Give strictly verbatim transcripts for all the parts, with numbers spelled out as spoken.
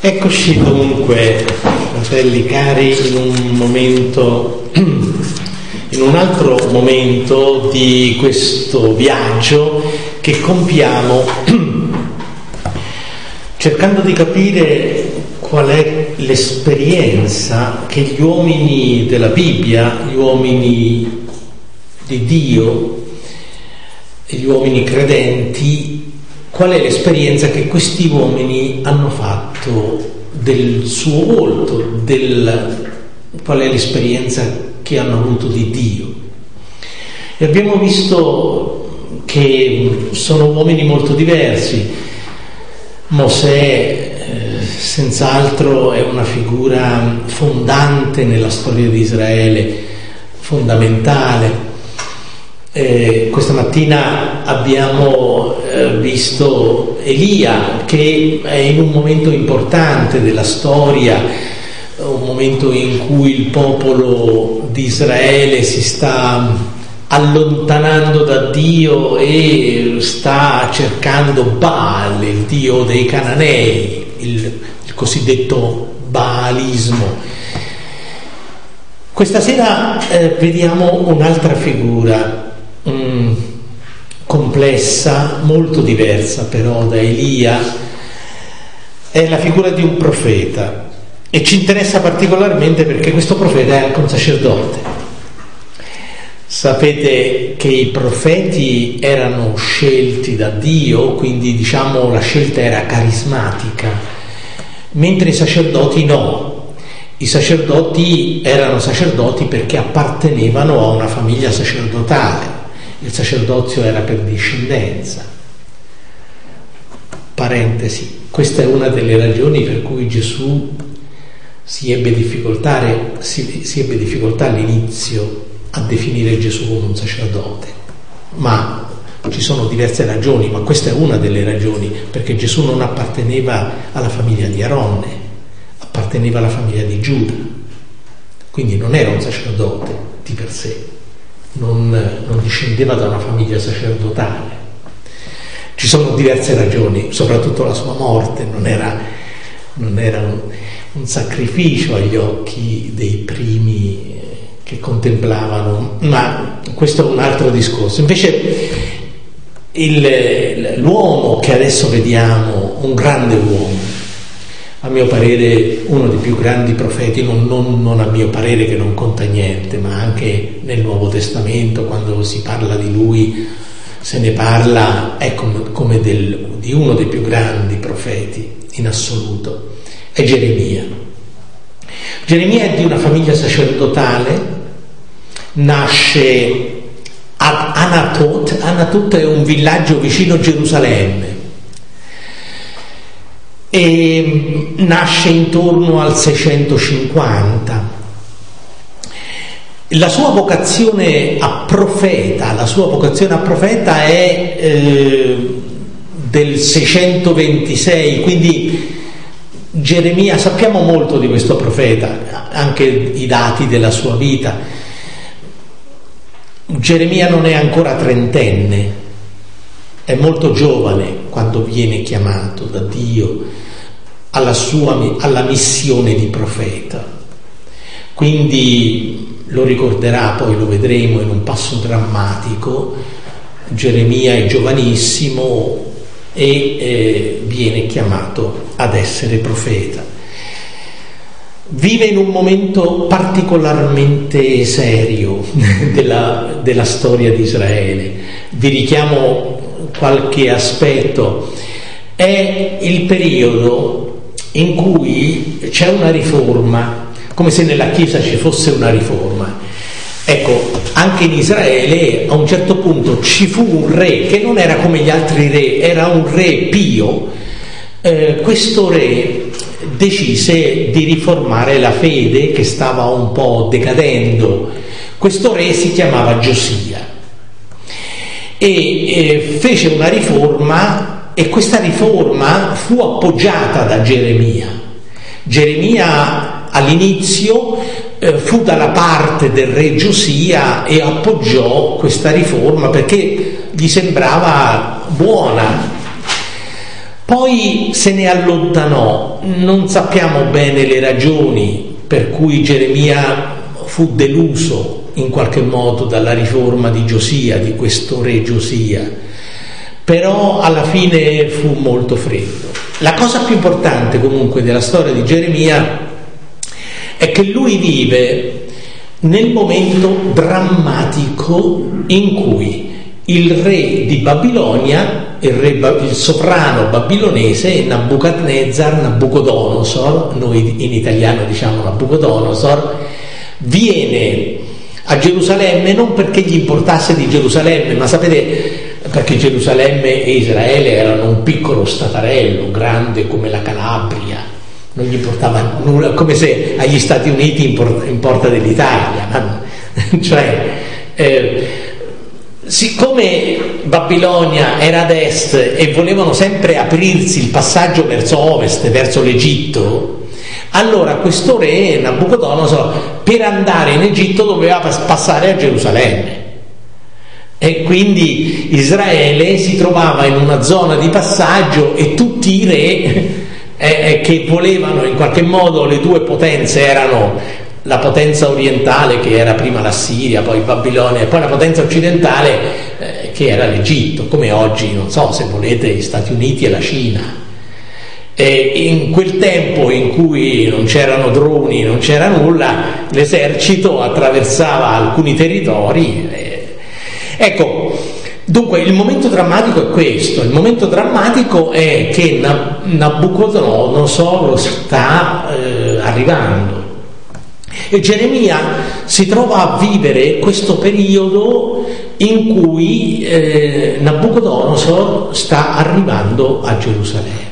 Eccoci dunque, fratelli cari, in un momento, in un altro momento di questo viaggio che compiamo, cercando di capire qual è l'esperienza che gli uomini della Bibbia, gli uomini di Dio, gli uomini credenti, qual è l'esperienza che questi uomini hanno fatto del suo volto, del, qual è l'esperienza che hanno avuto di Dio. E abbiamo visto che sono uomini molto diversi. Mosè eh, senz'altro è una figura fondante nella storia di Israele, fondamentale. Eh, questa mattina abbiamo eh, visto Elia, che è in un momento importante della storia, un momento in cui il popolo di Israele si sta allontanando da Dio e sta cercando Baal, il dio dei Cananei, il, il cosiddetto Baalismo. Questa sera eh, vediamo un'altra figura Mm, complessa, molto diversa però da Elia. È la figura di un profeta e ci interessa particolarmente perché questo profeta è anche un sacerdote. Sapete che i profeti erano scelti da Dio, quindi diciamo la scelta era carismatica, mentre i sacerdoti no. I sacerdoti erano sacerdoti perché appartenevano a una famiglia sacerdotale. Il sacerdozio era per discendenza. Parentesi, questa è una delle ragioni per cui Gesù si ebbe difficoltà, si, si ebbe difficoltà all'inizio a definire Gesù come un sacerdote. Ma ci sono diverse ragioni, ma questa è una delle ragioni, perché Gesù non apparteneva alla famiglia di Aronne, apparteneva alla famiglia di Giuda, quindi non era un sacerdote di per sé. Non, non discendeva da una famiglia sacerdotale. Ci sono diverse ragioni, soprattutto la sua morte non era, non era un, un sacrificio agli occhi dei primi che contemplavano, ma questo è un altro discorso. Invece il, l'uomo che adesso vediamo, un grande uomo, a mio parere uno dei più grandi profeti, non, non, non a mio parere che non conta niente, ma anche nel Nuovo Testamento quando si parla di lui se ne parla è come, come del, di uno dei più grandi profeti in assoluto, è Geremia. Geremia è di una famiglia sacerdotale, nasce ad Anatot. Anatot è un villaggio vicino Gerusalemme e nasce intorno al seicentocinquanta. La sua vocazione a profeta, la sua vocazione a profeta è eh, del seicentoventisei, quindi Geremia, sappiamo molto di questo profeta, anche i dati della sua vita. Geremia non è ancora trentenne, è molto giovane quando viene chiamato da Dio alla sua alla missione di profeta. Quindi lo ricorderà, poi lo vedremo in un passo drammatico. Geremia è giovanissimo e eh, viene chiamato ad essere profeta. Vive in un momento particolarmente serio della, della storia di Israele. Vi richiamo qualche aspetto. È il periodo in cui c'è una riforma, come se nella Chiesa ci fosse una riforma. Ecco, anche in Israele a un certo punto ci fu un re che non era come gli altri re, era un re pio. Eh, questo re decise di riformare la fede che stava un po' decadendo. Questo re si chiamava Giosia e eh, fece una riforma. E questa riforma fu appoggiata da Geremia. Geremia all'inizio eh, fu dalla parte del re Giosia e appoggiò questa riforma perché gli sembrava buona. Poi se ne allontanò, non sappiamo bene le ragioni per cui Geremia fu deluso in qualche modo dalla riforma di Giosia, di questo re Giosia, però alla fine fu molto freddo. La cosa più importante comunque della storia di Geremia è che lui vive nel momento drammatico in cui il re di Babilonia, il, re, il sovrano babilonese Nabucodonosor, Nabucodonosor, noi in italiano diciamo Nabucodonosor, viene a Gerusalemme non perché gli importasse di Gerusalemme, ma sapete, perché Gerusalemme e Israele erano un piccolo statarello grande come la Calabria, non gli importava nulla, come se agli Stati Uniti importa, importa dell'Italia, no? Cioè eh, siccome Babilonia era ad est e volevano sempre aprirsi il passaggio verso ovest, verso l'Egitto, allora questo re Nabucodonosor per andare in Egitto doveva passare a Gerusalemme, e quindi Israele si trovava in una zona di passaggio e tutti i re eh, che volevano in qualche modo, le due potenze erano la potenza orientale che era prima la Siria, poi Babilonia, e poi la potenza occidentale eh, che era l'Egitto, come oggi, non so se volete, gli Stati Uniti e la Cina. E in quel tempo in cui non c'erano droni, non c'era nulla, l'esercito attraversava alcuni territori. E... ecco, dunque il momento drammatico è questo, il momento drammatico è che Nabucodonosor sta eh, arrivando. E Geremia si trova a vivere questo periodo in cui eh, Nabucodonosor sta arrivando a Gerusalemme.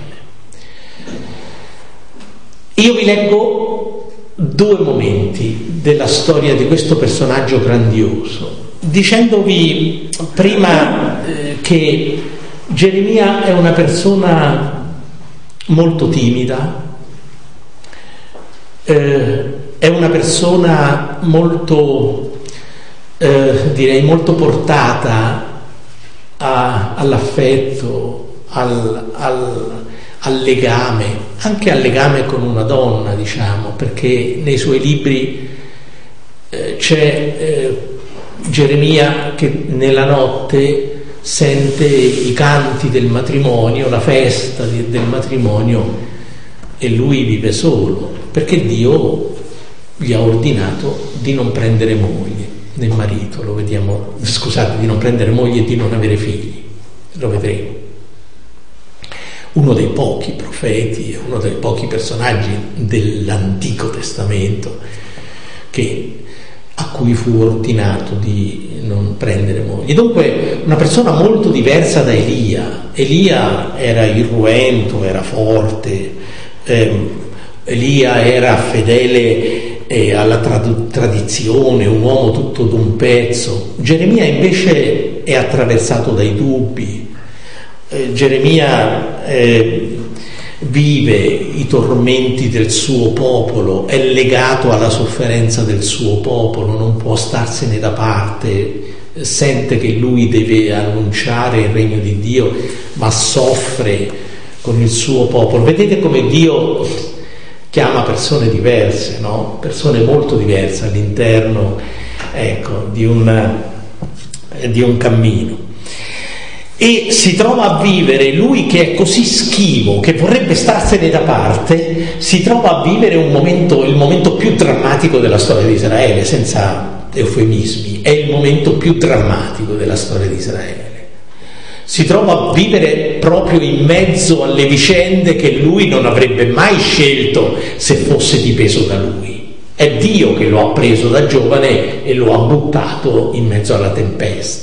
Io vi leggo due momenti della storia di questo personaggio grandioso, dicendovi prima eh, che Geremia è una persona molto timida, eh, è una persona molto, eh, direi molto portata a, all'affetto, al, al, al legame, anche al legame con una donna, diciamo, perché nei suoi libri eh, c'è eh, Geremia che nella notte sente i canti del matrimonio, la festa di, del matrimonio, e lui vive solo, perché Dio gli ha ordinato di non prendere moglie né marito, lo vediamo, scusate, di non prendere moglie e di non avere figli, lo vedremo. Uno dei pochi profeti, uno dei pochi personaggi dell'Antico Testamento che, a cui fu ordinato di non prendere moglie. Dunque una persona molto diversa da Elia. Elia era irruento, era forte, ehm, Elia era fedele eh, alla trad- tradizione, un uomo tutto d'un pezzo. Geremia invece è attraversato dai dubbi. Eh, Geremia eh, vive i tormenti del suo popolo, è legato alla sofferenza del suo popolo, non può starsene da parte, sente che lui deve annunciare il regno di Dio, ma soffre con il suo popolo. Vedete come Dio chiama persone diverse, no? Persone molto diverse all'interno, ecco, di un, di un cammino. E si trova a vivere, lui che è così schivo, che vorrebbe starsene da parte, si trova a vivere un momento, il momento più drammatico della storia di Israele, senza eufemismi, è il momento più drammatico della storia di Israele. Si trova a vivere proprio in mezzo alle vicende che lui non avrebbe mai scelto se fosse dipeso da lui. È Dio che lo ha preso da giovane e lo ha buttato in mezzo alla tempesta.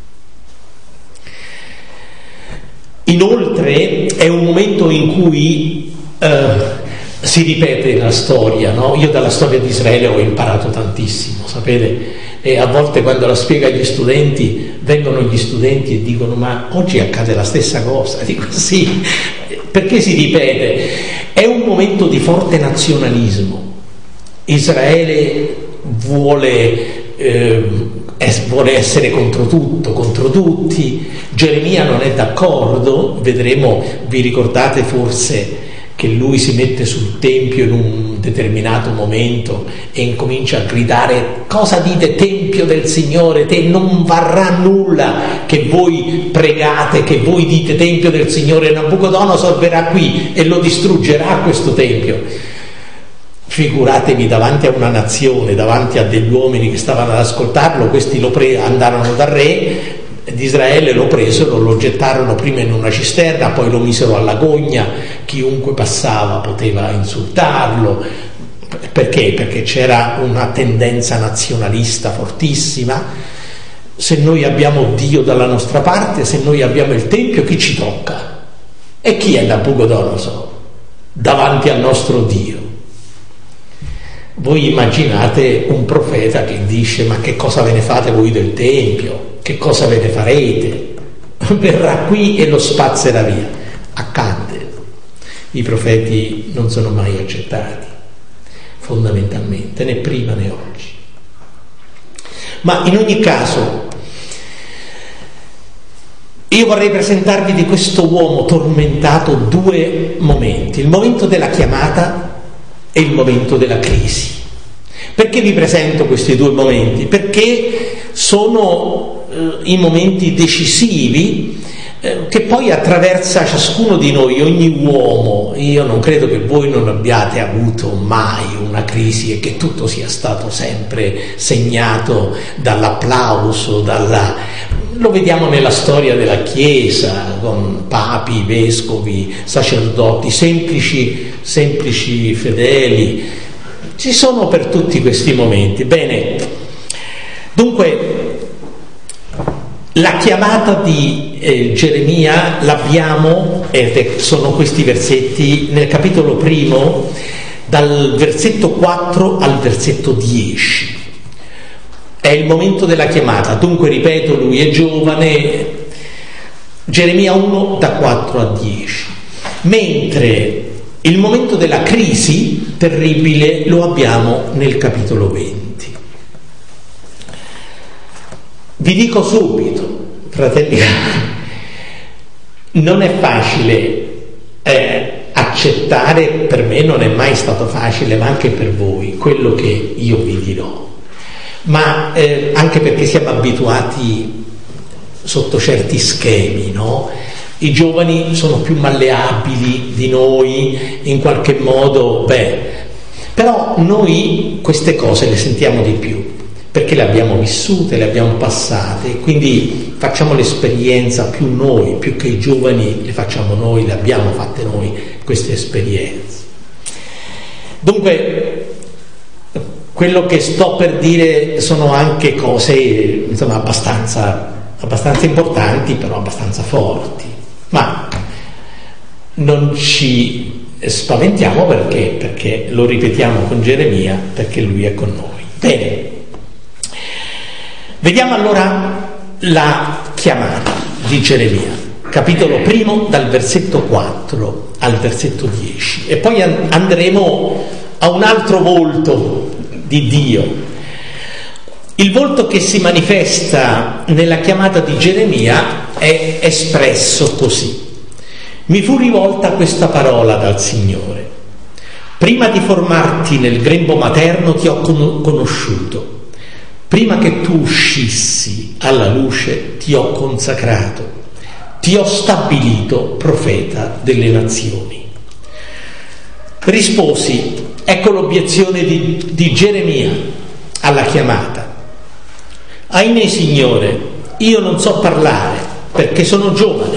Inoltre è un momento in cui eh, si ripete la storia, no? Io dalla storia di Israele ho imparato tantissimo, sapete? E a volte quando la spiego agli studenti, vengono gli studenti e dicono: ma oggi accade la stessa cosa. Dico sì, perché si ripete? È un momento di forte nazionalismo. Israele vuole eh, vuole essere contro tutto, contro tutti. Geremia non è d'accordo, vedremo, vi ricordate forse che lui si mette sul tempio in un determinato momento e incomincia a gridare: cosa dite tempio del Signore? Te non varrà nulla che voi pregate, che voi dite tempio del Signore. Nabucodonosor verrà qui e lo distruggerà questo tempio. Figuratevi davanti a una nazione, davanti a degli uomini che stavano ad ascoltarlo. Questi lo pre- andarono dal re di Israele, lo presero, lo gettarono prima in una cisterna, poi lo misero alla gogna, chiunque passava poteva insultarlo. Perché? Perché c'era una tendenza nazionalista fortissima. Se noi abbiamo Dio dalla nostra parte, se noi abbiamo il Tempio, chi ci tocca? E chi è Nabucodonosor davanti al nostro Dio? Voi immaginate un profeta che dice: ma che cosa ve ne fate voi del Tempio? Che cosa ve ne farete? Verrà qui e lo spazzerà via. Accadde. I profeti non sono mai accettati, fondamentalmente, né prima né oggi. Ma in ogni caso, io vorrei presentarvi di questo uomo tormentato due momenti: il momento della chiamata e il momento della crisi. Perché vi presento questi due momenti? Perché sono eh, i momenti decisivi eh, che poi attraversa ciascuno di noi, ogni uomo. Io non credo che voi non abbiate avuto mai una crisi e che tutto sia stato sempre segnato dall'applauso, dalla... Lo vediamo nella storia della Chiesa, con papi, vescovi, sacerdoti, semplici, semplici fedeli. Ci sono per tutti questi momenti. Bene, dunque, la chiamata di eh, Geremia l'abbiamo, ed sono questi versetti, nel capitolo primo, dal versetto quattro al versetto dieci. È il momento della chiamata. Dunque, ripeto, lui è giovane. Geremia uno da quattro a dieci. Mentre il momento della crisi terribile lo abbiamo nel capitolo venti. Vi dico subito, fratelli, non è facile eh, accettare, per me non è mai stato facile, ma anche per voi, quello che io vi dirò. Ma eh, anche perché siamo abituati sotto certi schemi, no? I giovani sono più malleabili di noi, in qualche modo, beh, però noi queste cose le sentiamo di più, perché le abbiamo vissute, le abbiamo passate, quindi facciamo l'esperienza più noi, più che i giovani le facciamo noi, le abbiamo fatte noi queste esperienze. Dunque, quello che sto per dire sono anche cose, insomma, abbastanza, abbastanza importanti, però abbastanza forti. Ma non ci spaventiamo perché, perché lo ripetiamo con Geremia, perché lui è con noi. Bene, vediamo allora la chiamata di Geremia, capitolo primo, dal versetto quattro al versetto dieci, e poi andremo a un altro volto di Dio. Il volto che si manifesta nella chiamata di Geremia è espresso così: mi fu rivolta questa parola dal Signore: prima di formarti nel grembo materno ti ho conosciuto, prima che tu uscissi alla luce ti ho consacrato, ti ho stabilito profeta delle nazioni. Risposi, ecco l'obiezione di, di Geremia alla chiamata: ahimè, Signore, io non so parlare perché sono giovane.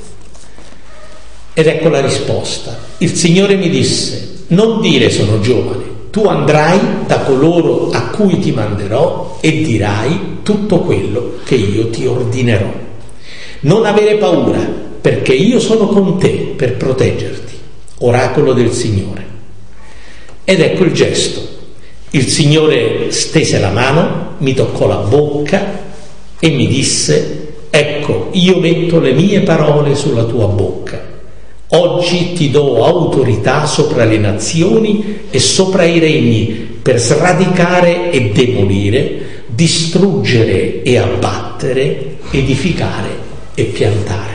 Ed ecco la risposta: il Signore mi disse, non dire sono giovane, tu andrai da coloro a cui ti manderò e dirai tutto quello che io ti ordinerò. Non avere paura, perché io sono con te per proteggerti, oracolo del Signore. Ed ecco il gesto: il Signore stese la mano, mi toccò la bocca e mi disse: ecco, io metto le mie parole sulla tua bocca. Oggi ti do autorità sopra le nazioni e sopra i regni, per sradicare e demolire, distruggere e abbattere, edificare e piantare.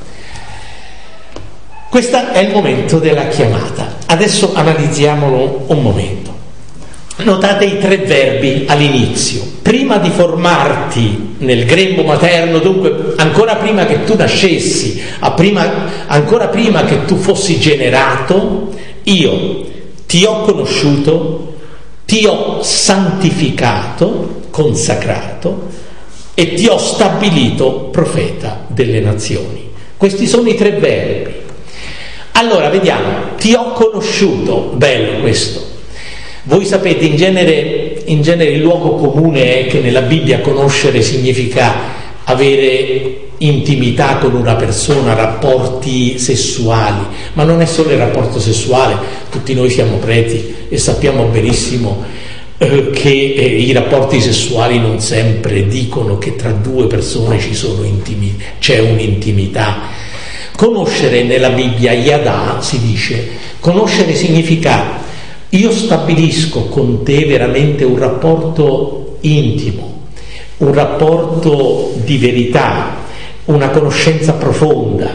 Questo è il momento della chiamata. Adesso analizziamolo un momento. Notate i tre verbi all'inizio. Prima di formarti nel grembo materno, dunque ancora prima che tu nascessi, a prima, ancora prima che tu fossi generato, io ti ho conosciuto, ti ho santificato, consacrato e ti ho stabilito profeta delle nazioni. Questi sono i tre verbi. Allora, vediamo, ti ho conosciuto, bello questo. Voi sapete, in genere, in genere il luogo comune è che nella Bibbia conoscere significa avere intimità con una persona, rapporti sessuali, ma non è solo il rapporto sessuale. Tutti noi siamo preti e sappiamo benissimo eh, che eh, i rapporti sessuali non sempre dicono che tra due persone ci sono intimi- c'è un'intimità. Conoscere nella Bibbia, yadà, si dice, conoscere significa io stabilisco con te veramente un rapporto intimo, un rapporto di verità, una conoscenza profonda.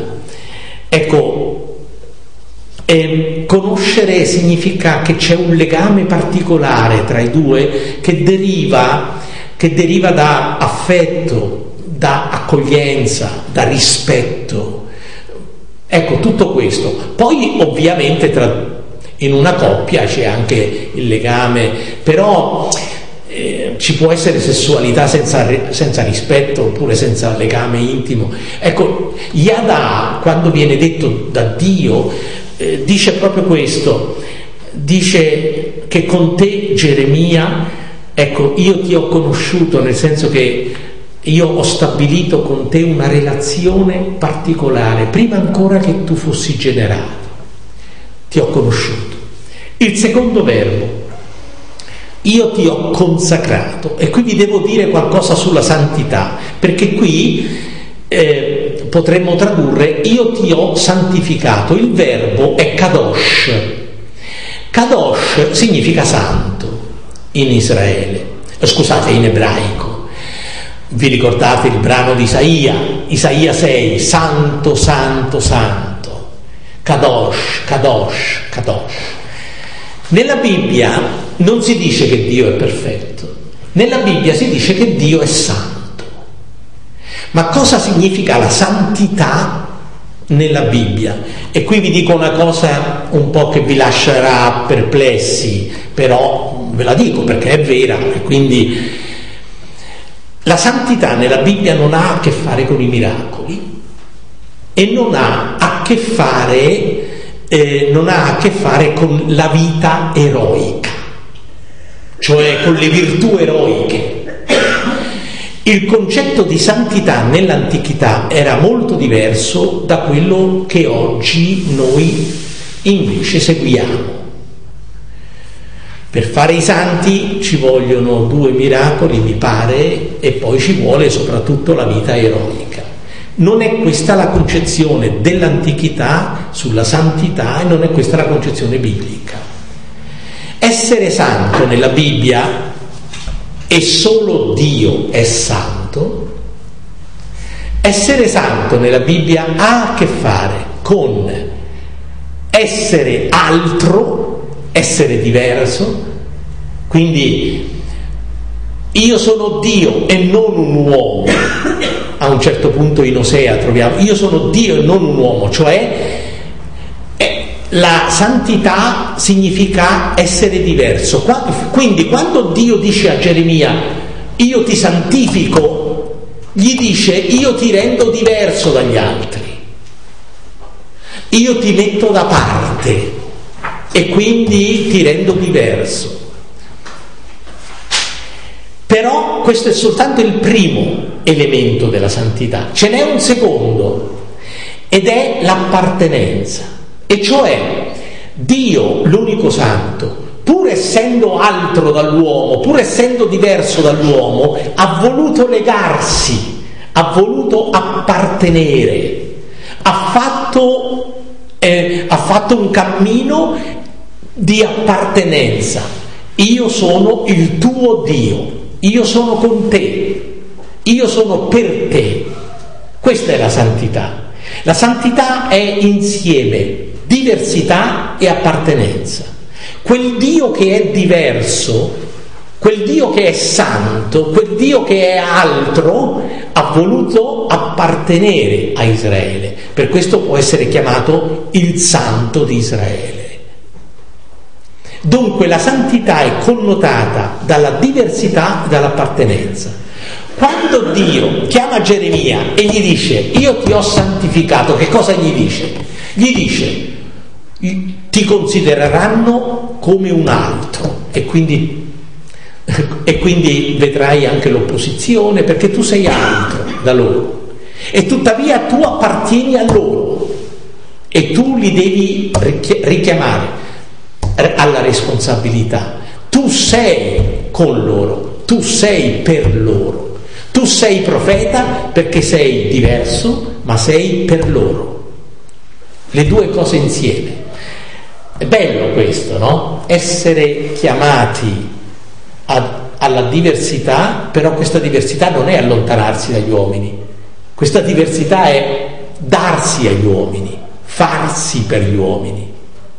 Ecco, eh, conoscere significa che c'è un legame particolare tra i due che deriva, che deriva da affetto, da accoglienza, da rispetto. Ecco, tutto questo. Poi ovviamente tra, in una coppia c'è anche il legame, però eh, ci può essere sessualità senza, senza rispetto oppure senza legame intimo. Ecco, yadà, quando viene detto da Dio, eh, dice proprio questo, dice che con te, Geremia, ecco, io ti ho conosciuto, nel senso che io ho stabilito con te una relazione particolare, prima ancora che tu fossi generato, ti ho conosciuto. Il secondo verbo, io ti ho consacrato, e qui vi devo dire qualcosa sulla santità, perché qui eh, potremmo tradurre io ti ho santificato. Il verbo è kadosh. Kadosh significa santo in Israele, scusate, in ebraico. Vi ricordate il brano di Isaia, Isaia sei, santo, santo, santo, kadosh, kadosh, kadosh. Nella Bibbia non si dice che Dio è perfetto, nella Bibbia si dice che Dio è santo. Ma cosa significa la santità nella Bibbia? E qui vi dico una cosa un po' che vi lascerà perplessi, però ve la dico perché è vera, e quindi la santità nella Bibbia non ha a che fare con i miracoli e non ha a che fare eh, non ha a che fare con la vita eroica, cioè con le virtù eroiche. Il concetto di santità nell'antichità era molto diverso da quello che oggi noi invece seguiamo. Per fare i santi ci vogliono due miracoli, mi pare, e poi ci vuole soprattutto la vita eroica. Non è questa la concezione dell'antichità sulla santità e non è questa la concezione biblica. Essere santo nella Bibbia, e solo Dio è santo, essere santo nella Bibbia ha a che fare con essere altro, essere diverso. Quindi io sono Dio e non un uomo. A un certo punto in Osea troviamo io sono Dio e non un uomo, cioè eh, la santità significa essere diverso. Quindi quando Dio dice a Geremia io ti santifico, gli dice io ti rendo diverso dagli altri, io ti metto da parte e quindi ti rendo diverso. Però questo è soltanto il primo elemento della santità. Ce n'è un secondo, ed è l'appartenenza, e cioè Dio, l'unico santo, pur essendo altro dall'uomo, pur essendo diverso dall'uomo, ha voluto legarsi, ha voluto appartenere, ha fatto, eh, ha fatto un cammino di appartenenza. Io sono il tuo Dio. io sono con te, io sono per te. Questa è la santità. La santità è insieme diversità e appartenenza. Quel Dio che è diverso, quel Dio che è santo, quel Dio che è altro, ha voluto appartenere a Israele. Per questo può essere chiamato il Santo di Israele. Dunque la santità è connotata dalla diversità e dall'appartenenza. Quando Dio chiama Geremia e gli dice io ti ho santificato, che cosa gli dice? Gli dice ti considereranno come un altro e quindi, e quindi vedrai anche l'opposizione, perché tu sei altro da loro e tuttavia tu appartieni a loro e tu li devi richiamare alla responsabilità. Tu sei con loro, tu sei per loro. Tu sei profeta perché sei diverso, ma sei per loro. Le due cose insieme. È bello questo, no? Essere chiamati a, alla diversità, però questa diversità non è allontanarsi dagli uomini. Questa diversità è darsi agli uomini, farsi per gli uomini.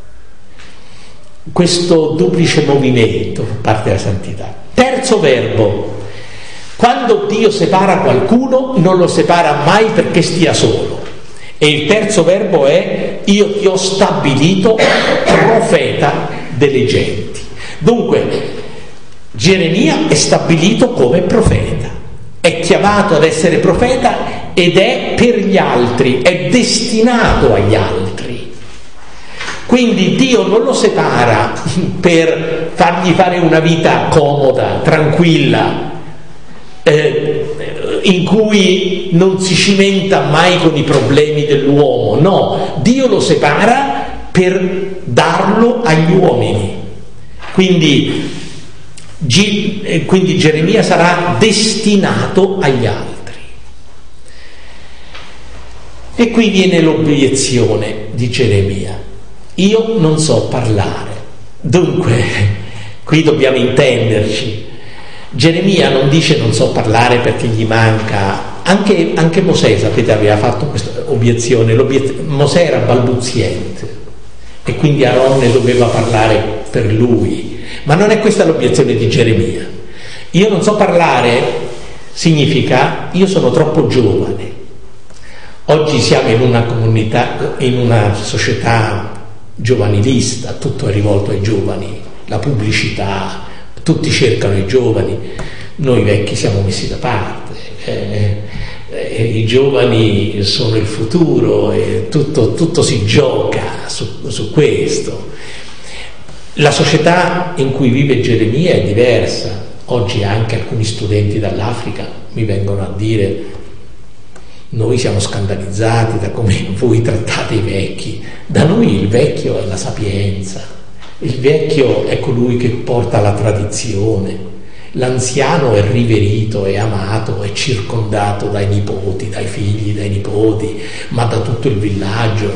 Questo duplice movimento fa parte della santità. Terzo verbo. Quando Dio separa qualcuno non lo separa mai perché stia solo. E il terzo verbo è io ti ho stabilito profeta delle genti. Dunque Geremia è stabilito come profeta, è chiamato ad essere profeta ed è per gli altri, è destinato agli altri. Quindi Dio non lo separa per fargli fare una vita comoda, tranquilla, Eh, in cui non si cimenta mai con i problemi dell'uomo. No, Dio lo separa per darlo agli uomini. Quindi, G, quindi Geremia sarà destinato agli altri. E qui viene l'obiezione di Geremia: io non so parlare. Dunque qui dobbiamo intenderci. Geremia non dice non so parlare perché gli manca, anche, anche Mosè, sapete, aveva fatto questa obiezione. Mosè era balbuziente e quindi Aronne doveva parlare per lui, ma non è questa l'obiezione di Geremia. Io non so parlare significa io sono troppo giovane. Oggi siamo in una comunità, in una società giovanilista, tutto è rivolto ai giovani, la pubblicità, tutti cercano i giovani, noi vecchi siamo messi da parte, eh, eh, i giovani sono il futuro e tutto, tutto si gioca su, su questo. La società in cui vive Geremia è diversa. Oggi anche alcuni studenti dall'Africa mi vengono a dire noi siamo scandalizzati da come voi trattate i vecchi. Da noi il vecchio è la sapienza. Il vecchio è colui che porta la tradizione, l'anziano è riverito, è amato, è circondato dai nipoti, dai figli, dai nipoti, ma da tutto il villaggio.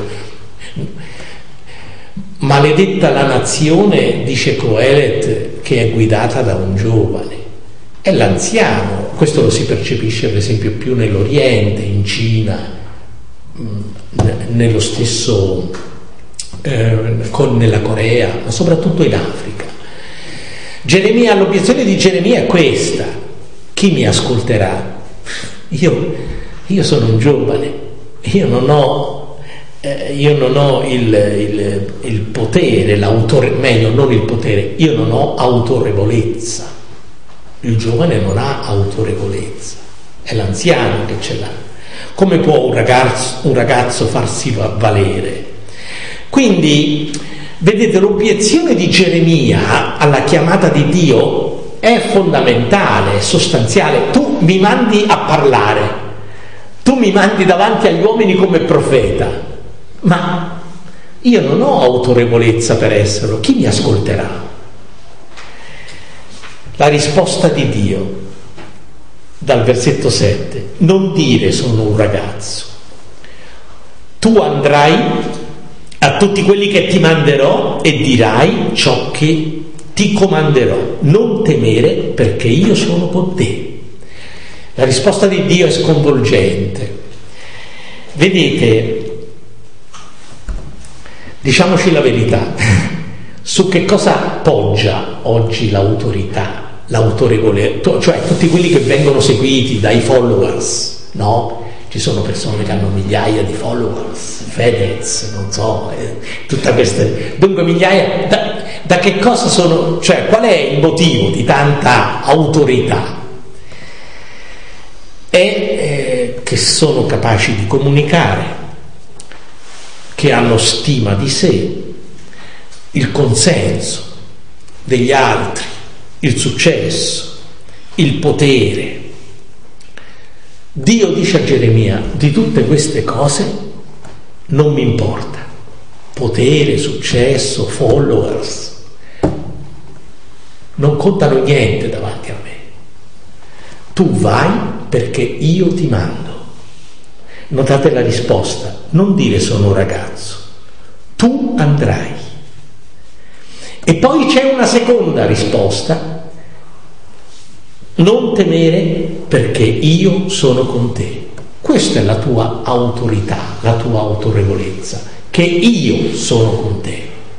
Maledetta la nazione, dice Coelet, che è guidata da un giovane. È l'anziano, questo lo si percepisce per esempio più nell'Oriente, in Cina, nello stesso... Eh, con, nella Corea, ma soprattutto in Africa. Geremia, l'obiezione di Geremia è questa: chi mi ascolterà? Io, io sono un giovane, io non ho, eh, io non ho il, il, il potere, l'autore, meglio non il potere, io non ho autorevolezza. Il giovane non ha autorevolezza, è l'anziano che ce l'ha. Come può un ragazzo, un ragazzo farsi valere? Quindi, vedete, l'obiezione di Geremia alla chiamata di Dio è fondamentale, è sostanziale. Tu mi mandi a parlare, tu mi mandi davanti agli uomini come profeta, ma io non ho autorevolezza per esserlo, chi mi ascolterà? La risposta di Dio, dal versetto sette: non dire sono un ragazzo, tu andrai a tutti quelli che ti manderò e dirai ciò che ti comanderò, non temere perché io sono con te. La risposta di Dio è sconvolgente. Vedete, diciamoci la verità, su che cosa poggia oggi l'autorità, l'autorevolezza, cioè tutti quelli che vengono seguiti dai followers, no? Ci sono persone che hanno migliaia di followers, Fedez, non so, eh, tutte queste, dunque migliaia, da, da che cosa sono, cioè qual è il motivo di tanta autorità? È eh, che sono capaci di comunicare, che hanno stima di sé, il consenso degli altri, il successo, il potere. Dio dice a Geremia: di tutte queste cose non mi importa, potere, successo, followers, non contano niente davanti a me. Tu vai perché io ti mando. Notate la risposta: non dire sono un ragazzo, tu andrai. E poi c'è una seconda risposta: non temere perché io sono con te. Questa è la tua autorità, la tua autorevolezza, che io sono con te.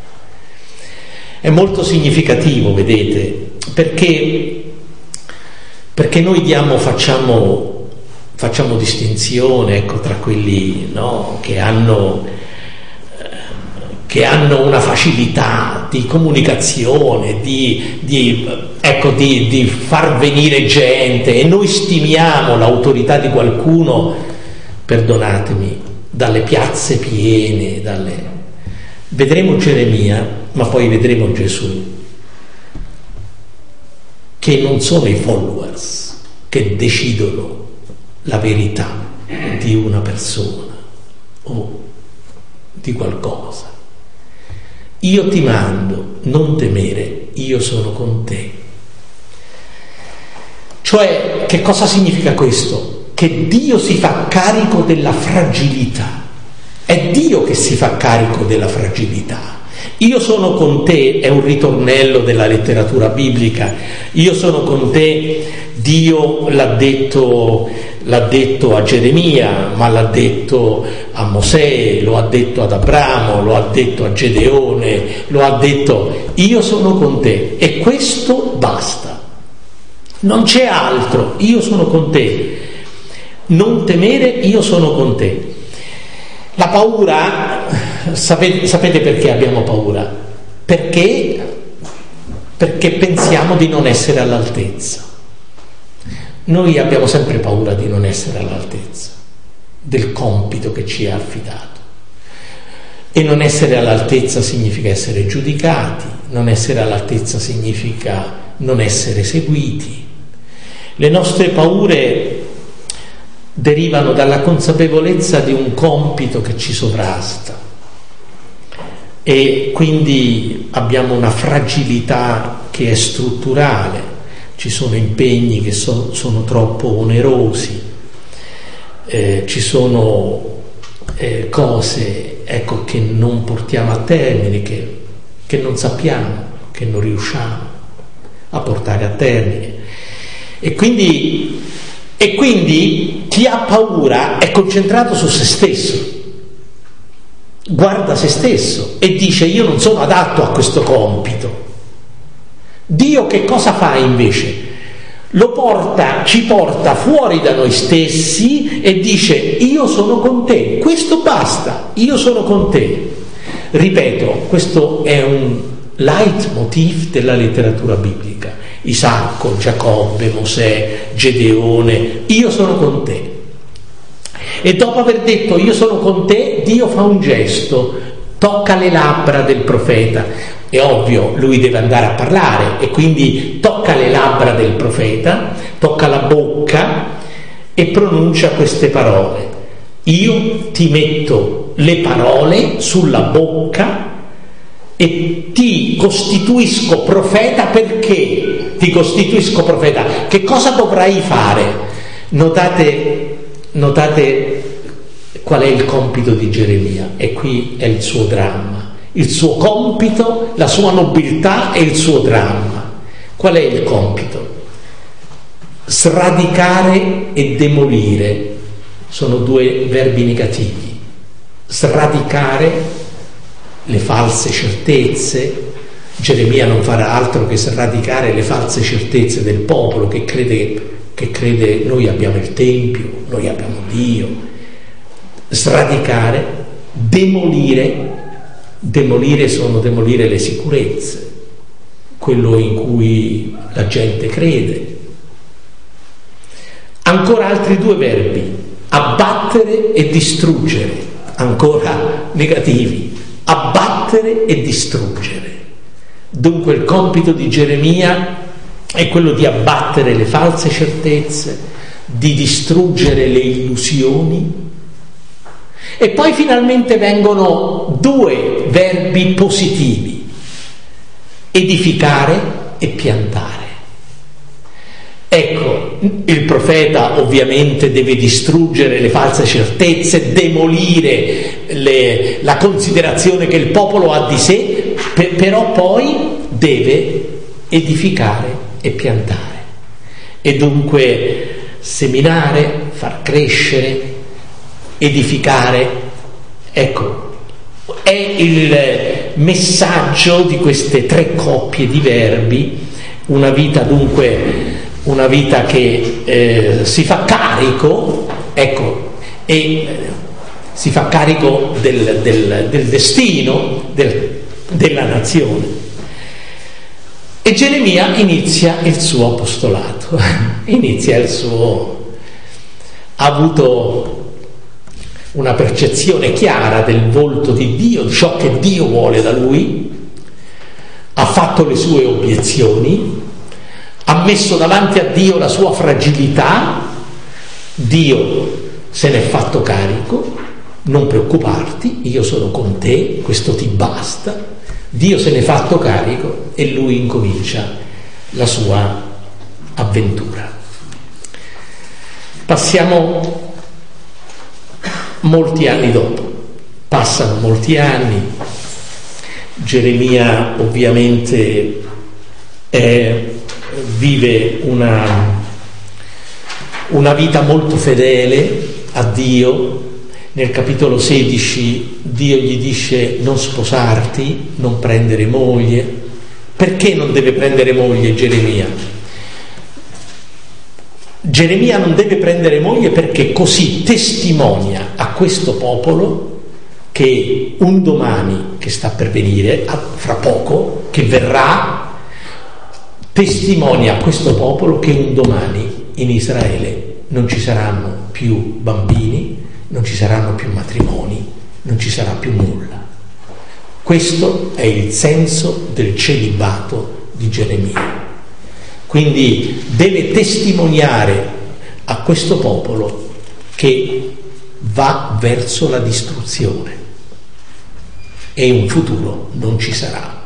È molto significativo, vedete, perché, perché noi diamo, facciamo, facciamo distinzione, ecco, tra quelli, no, che hanno che hanno una facilità di comunicazione, di, di, ecco, di, di far venire gente, e noi stimiamo l'autorità di qualcuno, perdonatemi, dalle piazze piene, dalle... vedremo Geremia, ma poi vedremo Gesù, che non sono i followers che decidono la verità di una persona o di qualcosa. Io ti mando, non temere, io sono con te. Cioè, che cosa significa questo? Che Dio si fa carico della fragilità. È Dio che si fa carico della fragilità. Io sono con te è un ritornello della letteratura biblica. Io sono con te, Dio l'ha detto, l'ha detto a Geremia, ma l'ha detto a Mosè, lo ha detto ad Abramo, lo ha detto a Gedeone, lo ha detto: io sono con te, e questo basta, non c'è altro, io sono con te, non temere, io sono con te. La paura, sapete, sapete perché abbiamo paura? Perché, perché pensiamo di non essere all'altezza. Noi abbiamo sempre paura di non essere all'altezza del compito che ci è affidato. E non essere all'altezza significa essere giudicati, non essere all'altezza significa non essere seguiti. Le nostre paure derivano dalla consapevolezza di un compito che ci sovrasta, e quindi abbiamo una fragilità che è strutturale. Ci sono impegni che so, sono troppo onerosi, eh, ci sono eh, cose, ecco, che non portiamo a termine, che, che non sappiamo, che non riusciamo a portare a termine. E quindi, e quindi chi ha paura è concentrato su se stesso, guarda se stesso e dice: io non sono adatto a questo compito. Dio che cosa fa invece? Lo porta, ci porta fuori da noi stessi e dice: io sono con te, questo basta, io sono con te. Ripeto, questo è un leitmotiv della letteratura biblica. Isacco, Giacobbe, Mosè, Gedeone, io sono con te. E dopo aver detto io sono con te, Dio fa un gesto, tocca le labbra del profeta. È ovvio, lui deve andare a parlare, e quindi tocca le labbra del profeta, tocca la bocca e pronuncia queste parole: io ti metto le parole sulla bocca e ti costituisco profeta. Perché ti costituisco profeta? Che cosa dovrai fare? Notate, notate qual è il compito di Geremia, e qui è il suo dramma. il suo compito, la sua nobiltà e il suo dramma. Qual è il compito? Sradicare e demolire sono due verbi negativi. Sradicare le false certezze. Geremia non farà altro che sradicare le false certezze del popolo che crede, che crede noi abbiamo il Tempio, noi abbiamo Dio. Sradicare, demolire. Demolire sono demolire le sicurezze, quello in cui la gente crede. Ancora altri due verbi, abbattere e distruggere, ancora negativi, abbattere e distruggere. Dunque il compito di Geremia è quello di abbattere le false certezze, di distruggere le illusioni. E poi finalmente vengono due verbi positivi, edificare e piantare. Ecco, il profeta ovviamente deve distruggere le false certezze, demolire le, la considerazione che il popolo ha di sé, per, però poi deve edificare e piantare. E dunque seminare, far crescere, edificare, ecco, è il messaggio di queste tre coppie di verbi. Una vita dunque, una vita che eh, si fa carico, ecco, e eh, si fa carico del, del, del destino del, della nazione. E Geremia inizia il suo apostolato, inizia il suo, ha avuto una percezione chiara del volto di Dio, di ciò che Dio vuole da lui, ha fatto le sue obiezioni, ha messo davanti a Dio la sua fragilità. Dio se n'è fatto carico, non preoccuparti, io sono con te, questo ti basta. Dio se n'è fatto carico e lui incomincia la sua avventura. Passiamo molti anni dopo, passano molti anni, Geremia ovviamente è, vive una, una vita molto fedele a Dio. Nel capitolo sedici Dio gli dice: non sposarti, non prendere moglie. Perché non deve prendere moglie Geremia? Geremia non deve prendere moglie perché così testimonia a questo popolo che un domani che sta per venire, fra poco, che verrà, testimonia a questo popolo che un domani in Israele non ci saranno più bambini, non ci saranno più matrimoni, non ci sarà più nulla. Questo è il senso del celibato di Geremia. Quindi deve testimoniare a questo popolo che va verso la distruzione e un futuro non ci sarà.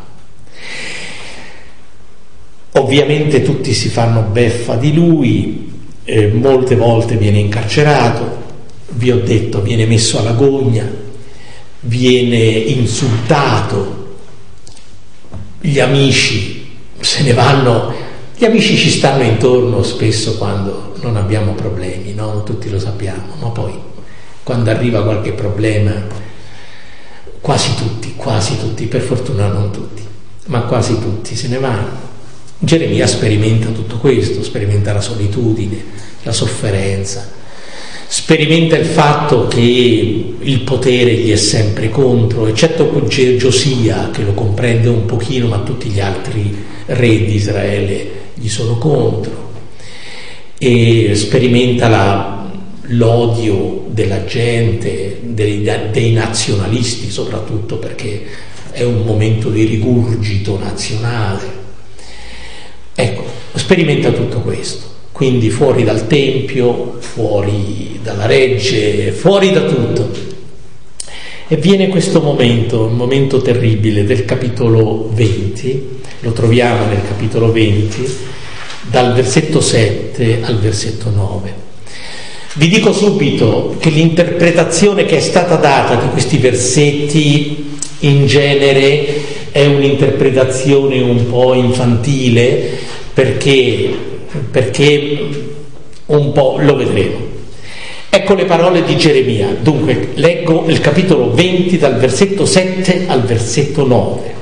Ovviamente tutti si fanno beffa di lui, eh, molte volte viene incarcerato, vi ho detto, viene messo alla gogna, viene insultato, gli amici se ne vanno, gli amici ci stanno intorno spesso quando non abbiamo problemi, no? Tutti lo sappiamo, ma poi quando arriva qualche problema, quasi tutti, quasi tutti, per fortuna non tutti, ma quasi tutti se ne vanno. Geremia sperimenta tutto questo, sperimenta la solitudine, la sofferenza, sperimenta il fatto che il potere gli è sempre contro, eccetto Giosia che lo comprende un pochino, ma tutti gli altri re di Israele gli sono contro, e sperimenta la, l'odio della gente, dei, dei nazionalisti soprattutto, perché è un momento di rigurgito nazionale. Ecco, sperimenta tutto questo. Quindi fuori dal Tempio, fuori dalla regge, fuori da tutto. E viene questo momento, un momento terribile del capitolo venti, lo troviamo nel capitolo venti, dal versetto sette al versetto nove. Vi dico subito che l'interpretazione che è stata data di questi versetti in genere è un'interpretazione un po' infantile, perché, perché un po' lo vedremo. Ecco le parole di Geremia. Dunque, leggo il capitolo venti dal versetto sette al versetto nove.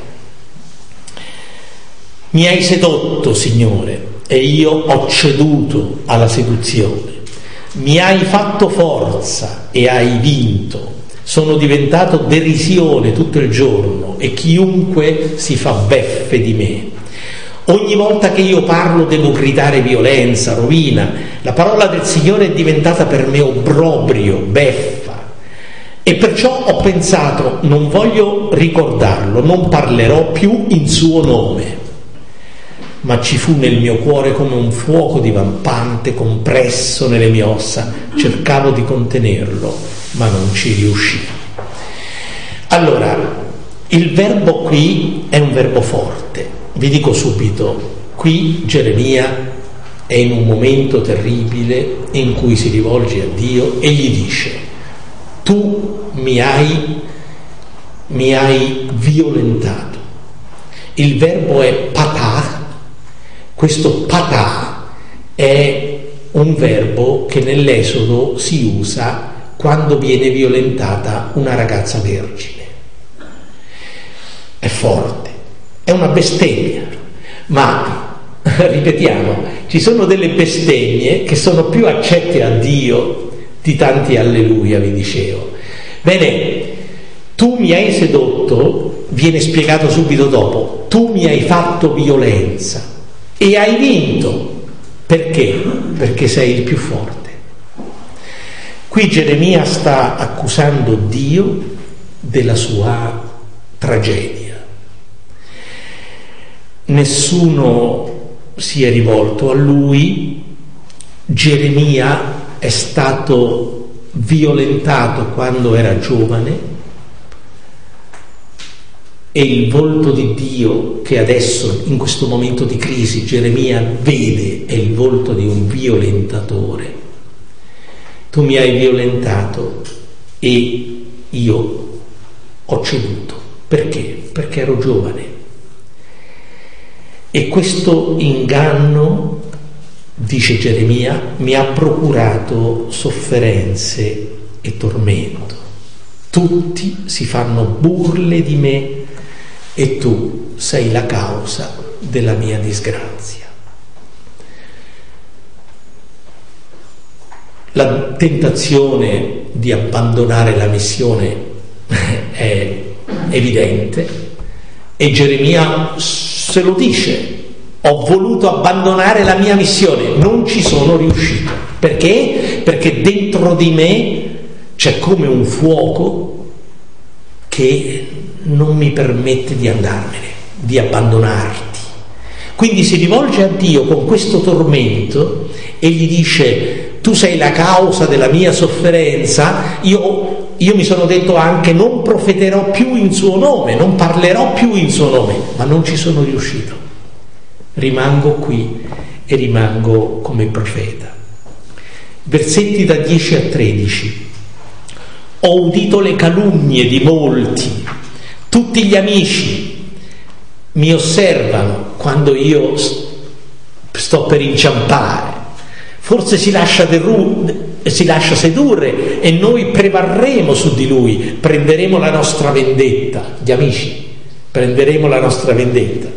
Mi hai sedotto, Signore, e io ho ceduto alla seduzione. Mi hai fatto forza e hai vinto. Sono diventato derisione tutto il giorno e chiunque si fa beffe di me. Ogni volta che io parlo devo gridare violenza, rovina. La parola del Signore è diventata per me obbrobrio, beffa. E perciò ho pensato, non voglio ricordarlo, non parlerò più in suo nome. Ma ci fu nel mio cuore come un fuoco divampante compresso nelle mie ossa. Cercavo di contenerlo, ma non ci riuscì. Allora, il verbo qui è un verbo forte. Vi dico subito, qui Geremia è in un momento terribile in cui si rivolge a Dio e gli dice: tu mi hai, mi hai violentato. Il verbo è patah. Questo patah è un verbo che nell'Esodo si usa quando viene violentata una ragazza vergine. È forte, è una bestemmia, ma ripetiamo, ci sono delle bestemmie che sono più accette a Dio di tanti alleluia, vi dicevo. Bene, tu mi hai sedotto, viene spiegato subito dopo, tu mi hai fatto violenza e hai vinto. Perché? Perché sei il più forte. Qui Geremia sta accusando Dio della sua tragedia. Nessuno si è rivolto a lui. Geremia è stato violentato quando era giovane e il volto di Dio che adesso, in questo momento di crisi, Geremia vede è il volto di un violentatore. Tu mi hai violentato e io ho ceduto. Perché? Perché ero giovane. E questo inganno, dice Geremia, mi ha procurato sofferenze e tormento. Tutti si fanno burle di me e tu sei la causa della mia disgrazia. La tentazione di abbandonare la missione è evidente e Geremia se lo dice: ho voluto abbandonare la mia missione, non ci sono riuscito. Perché? Perché dentro di me c'è come un fuoco che non mi permette di andarmene, di abbandonarti. Quindi si rivolge a Dio con questo tormento e gli dice: tu sei la causa della mia sofferenza. Io, io mi sono detto anche: non profeterò più in suo nome, non parlerò più in suo nome, ma non ci sono riuscito. Rimango qui e rimango come profeta. Versetti da dieci a tredici. Ho udito le calunnie di molti, tutti gli amici mi osservano quando io sto per inciampare. Forse si lascia, deru- si lascia sedurre e noi prevarremo su di lui, prenderemo la nostra vendetta. Gli amici, prenderemo la nostra vendetta.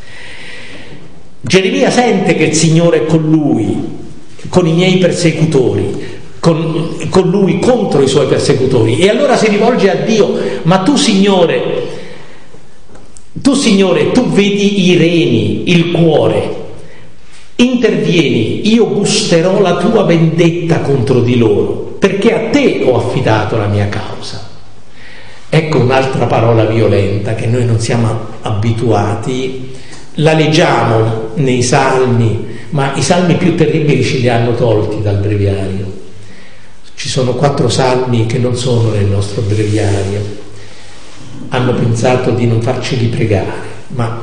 Geremia sente che il Signore è con lui, con i miei persecutori, con, con lui contro i suoi persecutori, e allora si rivolge a Dio: ma tu Signore, tu Signore, tu vedi i reni, il cuore, intervieni, io gusterò la tua vendetta contro di loro, perché a te ho affidato la mia causa. Ecco un'altra parola violenta che noi non siamo abituati, la leggiamo nei salmi, ma i salmi più terribili ce li hanno tolti dal breviario. Ci sono quattro salmi che non sono nel nostro breviario, hanno pensato di non farceli pregare, ma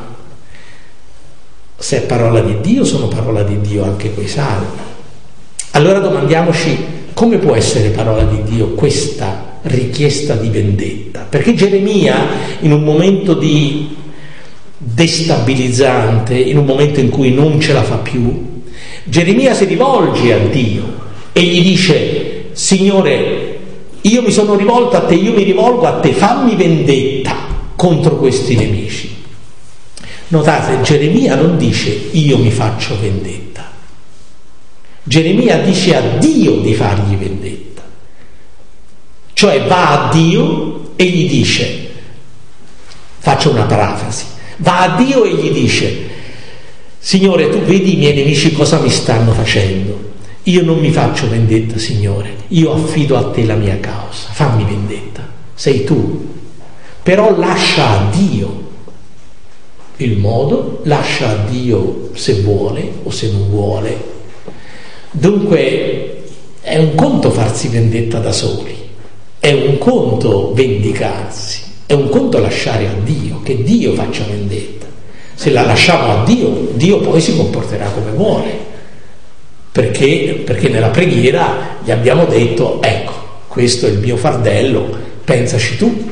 se è parola di Dio, sono parola di Dio anche quei salmi. Allora domandiamoci: come può essere parola di Dio questa richiesta richiesta di vendetta, perché Geremia, in un momento di destabilizzante, in un momento in cui non ce la fa più, Geremia si rivolge a Dio e gli dice: Signore, io mi sono rivolto a te, io mi rivolgo a te, fammi vendetta contro questi nemici. Notate, Geremia non dice io mi faccio vendetta, Geremia dice a Dio di fargli vendetta, cioè va a Dio e gli dice, faccio una parafrasi, va a Dio e gli dice: Signore, tu vedi i miei nemici cosa mi stanno facendo, io non mi faccio vendetta, Signore, io affido a te la mia causa, fammi vendetta, sei tu, però lascia a Dio il modo, lascia a Dio se vuole o se non vuole. Dunque è un conto farsi vendetta da soli, è un conto vendicarsi, è un conto lasciare a Dio, che Dio faccia vendetta. Se la lasciamo a Dio, Dio poi si comporterà come vuole, perché, perché nella preghiera gli abbiamo detto: ecco, questo è il mio fardello, pensaci tu.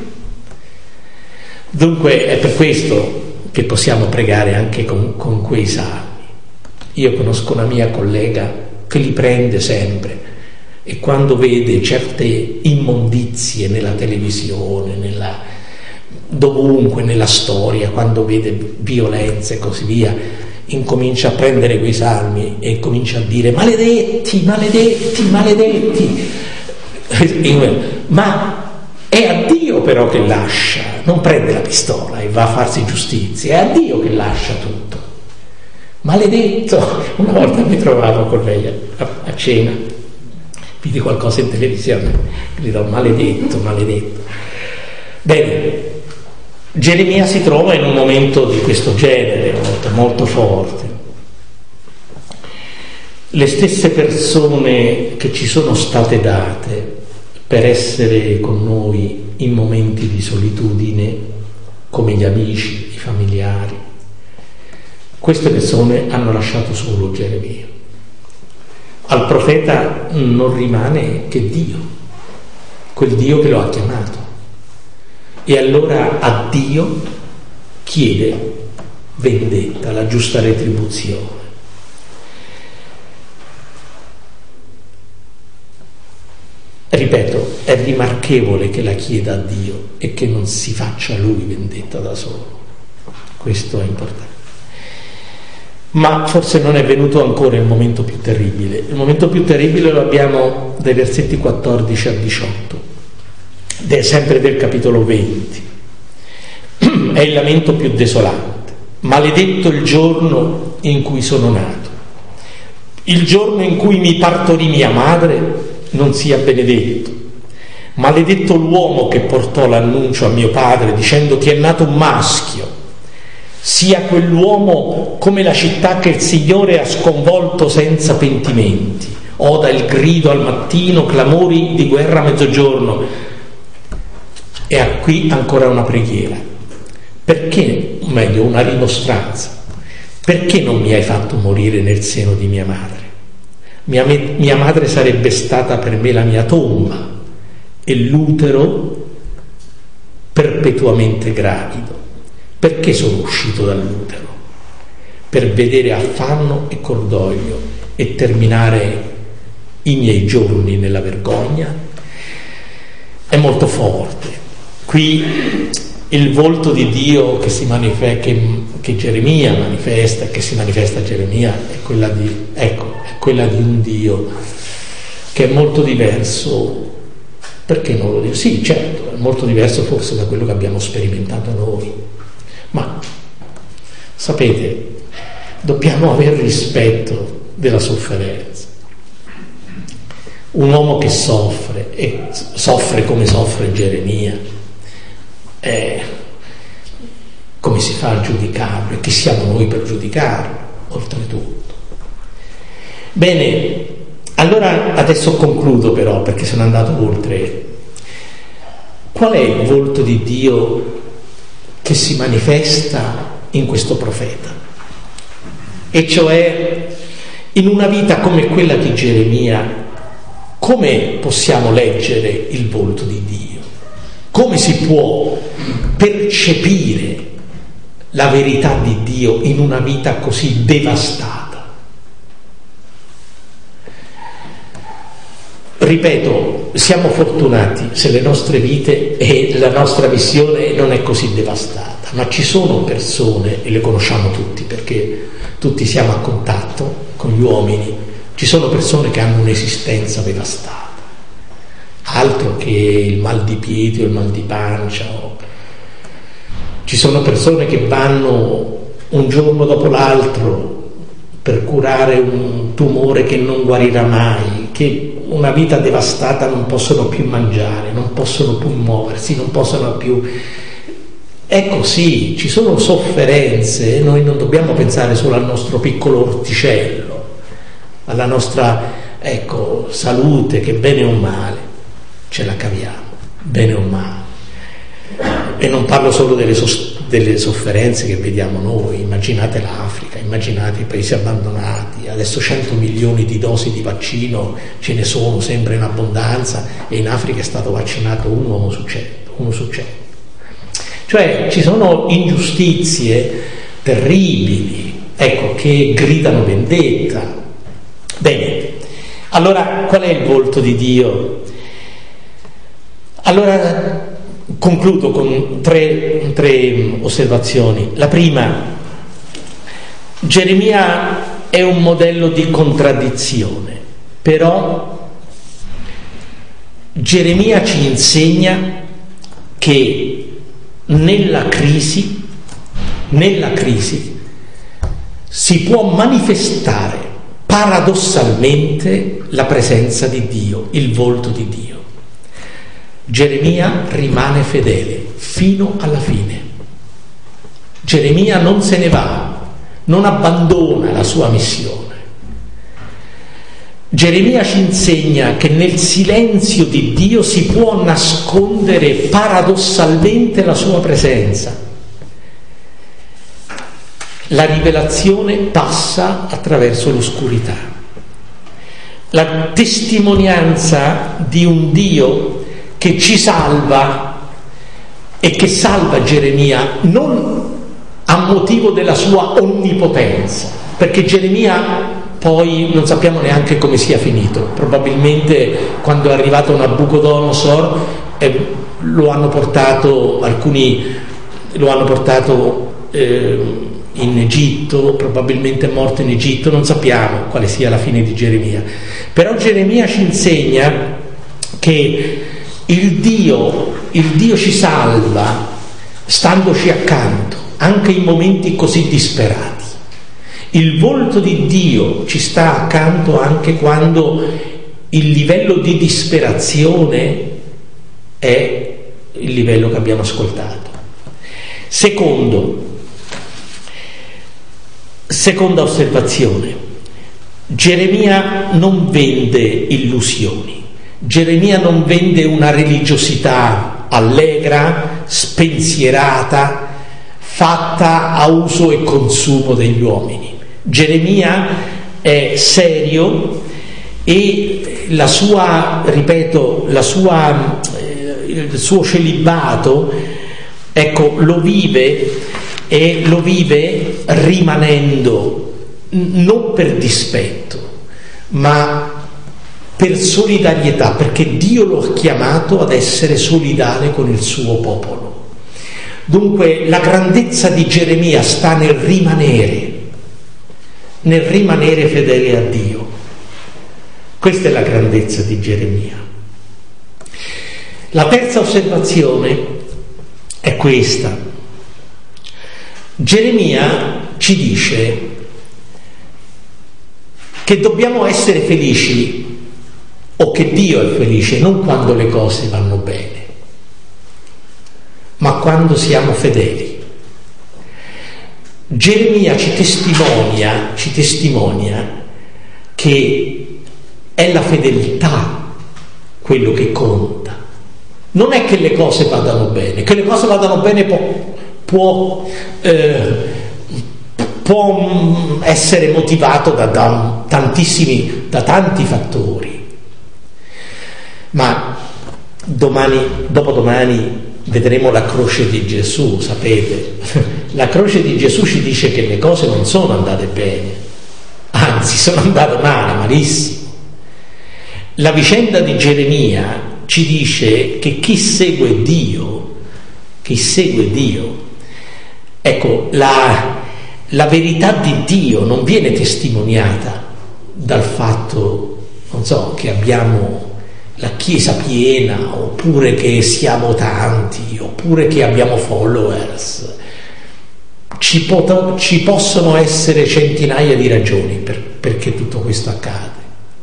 Dunque è per questo che possiamo pregare anche con, con quei salmi. Io conosco una mia collega che li prende sempre, e quando vede certe immondizie nella televisione, nella, dovunque nella storia, quando vede violenze e così via, incomincia a prendere quei salmi e comincia a dire: maledetti, maledetti, maledetti. Ma è a Dio però che lascia, non prende la pistola e va a farsi giustizia, è a Dio che lascia tutto. Maledetto. Una volta mi trovavo con lei a, a cena, vidi qualcosa in televisione, gridò: maledetto, maledetto. Bene, Geremia si trova in un momento di questo genere, molto, molto forte. Le stesse persone che ci sono state date per essere con noi in momenti di solitudine, come gli amici, i familiari, queste persone hanno lasciato solo Geremia. Al profeta non rimane che Dio, quel Dio che lo ha chiamato, e allora a Dio chiede vendetta, la giusta retribuzione. Ripeto, è rimarchevole che la chieda a Dio e che non si faccia lui vendetta da solo. Questo è importante. Ma forse non è venuto ancora il momento più terribile. Il momento più terribile lo abbiamo dai versetti quattordici a diciotto, sempre del capitolo venti. È il lamento più desolante. Maledetto il giorno in cui sono nato, il giorno in cui mi partorì mia madre non sia benedetto. Maledetto l'uomo che portò l'annuncio a mio padre dicendo: ti è nato un maschio. Sia quell'uomo come la città che il Signore ha sconvolto senza pentimenti. Oda il grido al mattino, clamori di guerra a mezzogiorno. E a qui ancora una preghiera. Perché, o meglio, una rimostranza. Perché non mi hai fatto morire nel seno di mia madre? Mia, me, mia madre sarebbe stata per me la mia tomba e l'utero perpetuamente gravido. Perché sono uscito dall'utero? Per vedere affanno e cordoglio e terminare i miei giorni nella vergogna? È molto forte. Qui il volto di Dio che si manifesta, che, che Geremia manifesta, che si manifesta a Geremia, è quella di, ecco, è quella di un Dio che è molto diverso. Perché non lo dico? Sì, certo, è molto diverso forse da quello che abbiamo sperimentato noi, ma sapete, dobbiamo avere rispetto della sofferenza. Un uomo che soffre, e soffre come soffre Geremia, eh, come si fa a giudicarlo? E chi siamo noi per giudicarlo, oltretutto? Bene, allora adesso concludo però, perché sono andato oltre. Qual è il volto di Dio che si manifesta in questo profeta? E cioè, in una vita come quella di Geremia, come possiamo leggere il volto di Dio? come si può percepire la verità di Dio in una vita così devastata? Ripeto, siamo fortunati se le nostre vite e la nostra missione non è così devastata, ma ci sono persone, e le conosciamo tutti perché tutti siamo a contatto con gli uomini, ci sono persone che hanno un'esistenza devastata, altro che il mal di piede o il mal di pancia. O... ci sono persone che vanno un giorno dopo l'altro per curare un tumore che non guarirà mai, che una vita devastata, non possono più mangiare, non possono più muoversi, non possono più... È così, ci sono sofferenze, noi non dobbiamo pensare solo al nostro piccolo orticello, alla nostra, ecco, salute, che bene o male ce la caviamo, bene o male. E non parlo solo delle, so- delle sofferenze che vediamo noi, immaginate l'Africa, immaginate i paesi abbandonati, adesso cento milioni di dosi di vaccino ce ne sono, sembra in abbondanza, e in Africa è stato vaccinato un uomo su cento, uno su cento. Cioè ci sono ingiustizie terribili, ecco, che gridano vendetta. Bene, allora qual è il volto di Dio? Allora concludo con tre, tre osservazioni. La prima, Geremia è un modello di contraddizione, però Geremia ci insegna che nella crisi, nella crisi si può manifestare paradossalmente la presenza di Dio, il volto di Dio. Geremia rimane fedele fino alla fine. Geremia non se ne va, non abbandona la sua missione. Geremia ci insegna che nel silenzio di Dio si può nascondere paradossalmente la sua presenza. La rivelazione passa attraverso l'oscurità. La testimonianza di un Dio che ci salva e che salva Geremia non a motivo della sua onnipotenza, perché Geremia poi non sappiamo neanche come sia finito. Probabilmente quando è arrivato Nabucodonosor eh, lo hanno portato, alcuni lo hanno portato eh, in Egitto, probabilmente è morto in Egitto, non sappiamo quale sia la fine di Geremia. Però Geremia ci insegna che il Dio, il Dio ci salva standoci accanto, anche in momenti così disperati. Il volto di Dio ci sta accanto anche quando il livello di disperazione è il livello che abbiamo ascoltato. Secondo, seconda osservazione, Geremia non vende illusioni. Geremia non vende una religiosità allegra, spensierata, fatta a uso e consumo degli uomini. Geremia è serio e la sua, ripeto, la sua, eh, il suo celibato, ecco, lo vive e lo vive rimanendo non per dispetto, ma per solidarietà, perché Dio lo ha chiamato ad essere solidale con il suo popolo. Dunque la grandezza di Geremia sta nel rimanere, nel rimanere fedele a Dio. Questa è la grandezza di Geremia. La terza osservazione è questa. Geremia ci dice che dobbiamo essere felici, o che Dio è felice, non quando le cose vanno bene, ma quando siamo fedeli. Geremia ci testimonia, ci testimonia che è la fedeltà quello che conta. Non è che le cose vadano bene, che le cose vadano bene può, può, eh, può essere motivato da, da tantissimi, da tanti fattori, ma domani, dopodomani vedremo la croce di Gesù, sapete. La croce di Gesù ci dice che le cose non sono andate bene, anzi sono andate male, malissimo. La vicenda di Geremia ci dice che chi segue Dio, chi segue Dio, ecco, la, la verità di Dio non viene testimoniata dal fatto, non so, che abbiamo la chiesa piena, oppure che siamo tanti, oppure che abbiamo followers. Ci, pot- ci possono essere centinaia di ragioni per, perché tutto questo accade.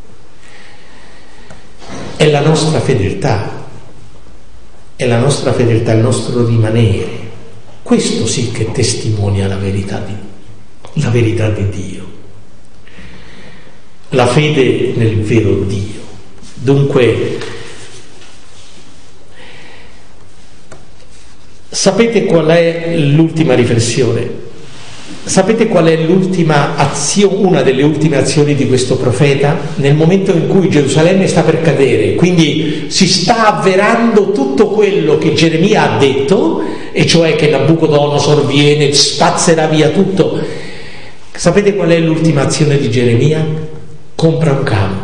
È la nostra fedeltà, è la nostra fedeltà, il nostro rimanere. Questo sì che testimonia la verità di, la verità di Dio, la fede nel vero Dio. Dunque, sapete qual è l'ultima riflessione? Sapete qual è l'ultima azione, una delle ultime azioni di questo profeta? Nel momento in cui Gerusalemme sta per cadere, quindi si sta avverando tutto quello che Geremia ha detto, e cioè che Nabucodonosor viene, spazzerà via tutto. Sapete qual è l'ultima azione di Geremia? Compra un campo.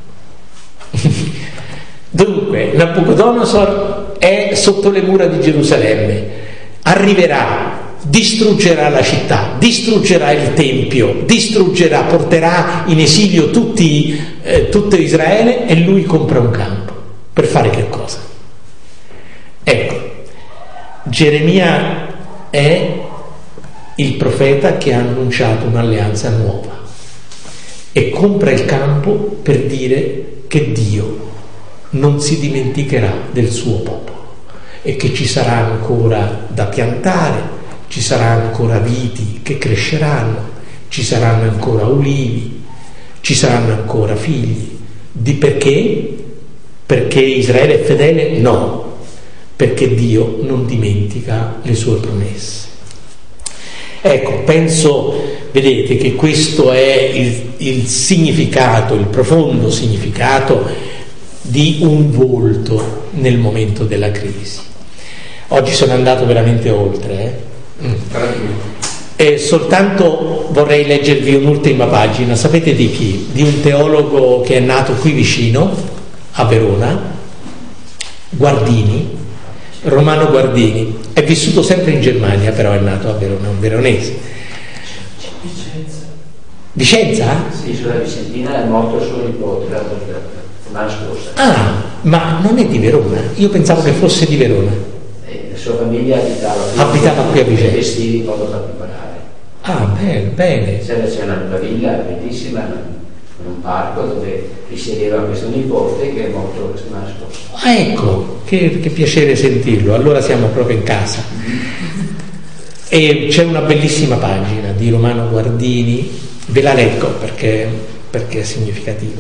Dunque, Nabucodonosor è sotto le mura di Gerusalemme, arriverà, distruggerà la città, distruggerà il tempio, distruggerà, porterà in esilio tutti, eh, tutto Israele, e lui compra un campo. Per fare che cosa? Ecco, Geremia è il profeta che ha annunciato un'alleanza nuova e compra il campo per dire che Dio non si dimenticherà del suo popolo e che ci sarà ancora da piantare, ci saranno ancora viti che cresceranno, ci saranno ancora ulivi, ci saranno ancora figli. Di perché? Perché Israele è fedele? No, perché Dio non dimentica le sue promesse. Ecco, penso, vedete, che questo è il, il significato, il profondo significato di un volto nel momento della crisi. Oggi sono andato veramente oltre, eh? Mm. E soltanto vorrei leggervi un'ultima pagina. Sapete di chi? Di un teologo che è nato qui vicino a Verona, Guardini, Romano Guardini. È vissuto sempre in Germania, però è nato a Verona, un veronese. Vicenza. Vicenza? Sì, sulla Vicentina è morto suo nipote la settimana scorsa. Ah, ma non è di Verona? Io pensavo che fosse di Verona. La sua famiglia abitava qui, abitava qui a Vicenza. Vestiti in modo particolare. Ah, bene, bene. C'era, c'era una villa bellissima in un parco dove risiedeva questo nipote che è morto la settimana scorsa. Ah, ecco, che, che piacere sentirlo. Allora siamo proprio in casa. E c'è una bellissima pagina di Romano Guardini, ve la leggo perché, perché è significativa.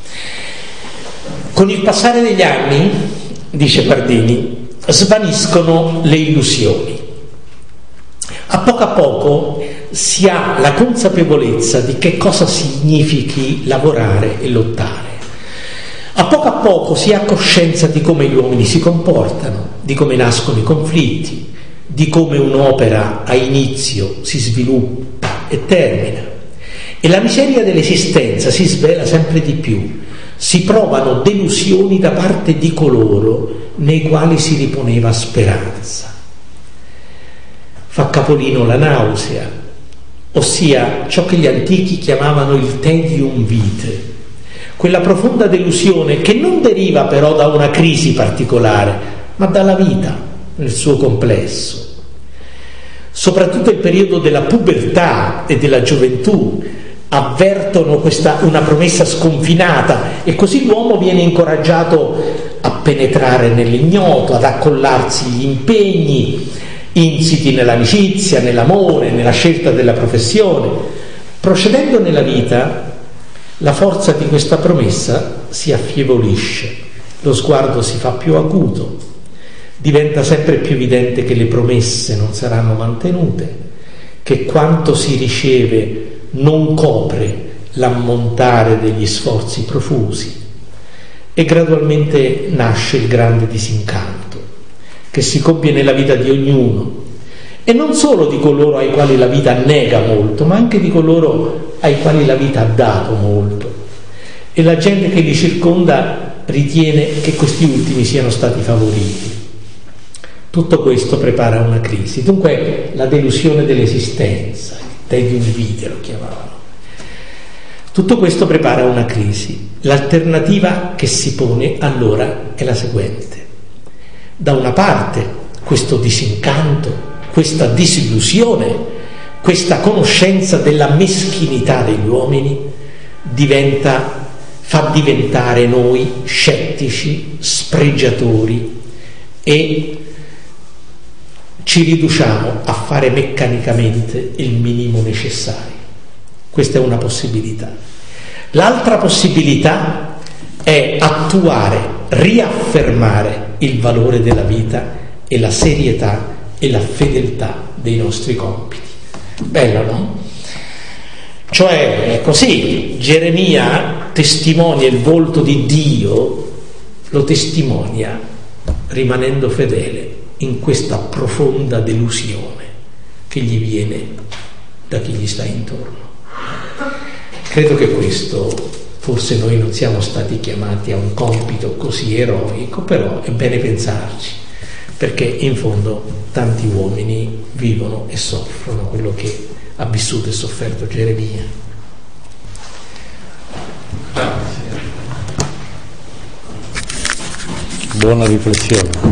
Con il passare degli anni, dice Guardini, svaniscono le illusioni. A poco a poco si ha la consapevolezza di che cosa significhi lavorare e lottare. A poco a poco si ha coscienza di come gli uomini si comportano, di come nascono i conflitti, di come un'opera ha inizio, si sviluppa e termina. E la miseria dell'esistenza si svela sempre di più. Si provano delusioni da parte di coloro nei quali si riponeva speranza. Fa capolino la nausea, ossia ciò che gli antichi chiamavano il tedium vitae, quella profonda delusione che non deriva però da una crisi particolare, ma dalla vita nel suo complesso. Soprattutto il periodo della pubertà e della gioventù avvertono questa, una promessa sconfinata, e così l'uomo viene incoraggiato a penetrare nell'ignoto, ad accollarsi gli impegni insiti nell'amicizia, nell'amore, nella scelta della professione. Procedendo nella vita, la forza di questa promessa si affievolisce, lo sguardo si fa più acuto, diventa sempre più evidente che le promesse non saranno mantenute, che quanto si riceve non copre l'ammontare degli sforzi profusi. e gradualmente nasce il grande disincanto che si compie nella vita di ognuno, e non solo di coloro ai quali la vita nega molto, ma anche di coloro ai quali la vita ha dato molto, e la gente che li circonda ritiene che questi ultimi siano stati favoriti. Tutto questo prepara una crisi. Dunque la delusione dell'esistenza, il Deus vitae lo chiamavano. Tutto questo prepara una crisi. L'alternativa che si pone allora è la seguente: da una parte questo disincanto, questa disillusione, questa conoscenza della meschinità degli uomini diventa, fa diventare noi scettici, spregiatori, e ci riduciamo a fare meccanicamente il minimo necessario. Questa è una possibilità. L'altra possibilità è attuare, riaffermare il valore della vita e la serietà e la fedeltà dei nostri compiti. Bello, no? Cioè, è così, Geremia testimonia il volto di Dio, lo testimonia rimanendo fedele in questa profonda delusione che gli viene da chi gli sta intorno. Credo che questo, forse noi non siamo stati chiamati a un compito così eroico, però è bene pensarci, perché in fondo tanti uomini vivono e soffrono quello che ha vissuto e sofferto Geremia. Buona riflessione.